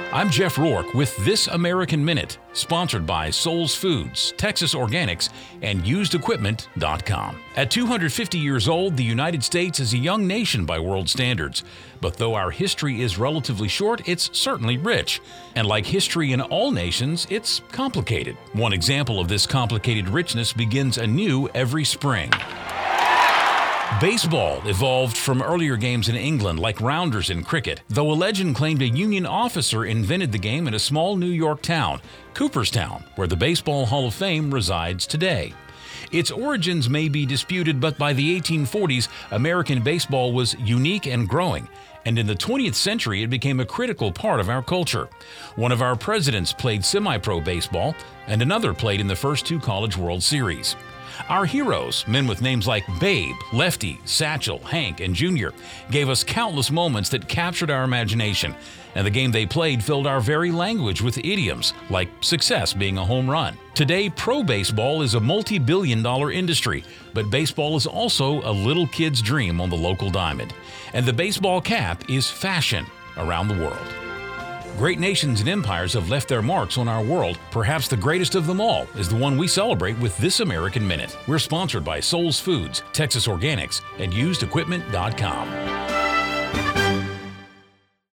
I'm Jeff Rourke with This American Minute, sponsored by Souls Foods, Texas Organics, and UsedEquipment.com. At 250 years old, the United States is a young nation by world standards. But though our history is relatively short, it's certainly rich. And like history in all nations, it's complicated. One example of this complicated richness begins anew every spring. Baseball evolved from earlier games in England, like rounders in cricket, though a legend claimed a Union officer invented the game in a small New York town, Cooperstown, where the Baseball Hall of Fame resides today. Its origins may be disputed, but by the 1840s, American baseball was unique and growing, and in the 20th century, it became a critical part of our culture. One of our presidents played semi-pro baseball, and another played in the first two College World Series. Our heroes, men with names like Babe, Lefty, Satchel, Hank, and Junior, gave us countless moments that captured our imagination, and the game they played filled our very language with idioms, like success being a home run. Today, pro baseball is a multi-billion-dollar industry, but baseball is also a little kid's dream on the local diamond. And the baseball cap is fashion around the world. Great nations and empires have left their marks on our world. Perhaps the greatest of them all is the one we celebrate with This American Minute. We're sponsored by Souls Foods, Texas Organics, and UsedEquipment.com.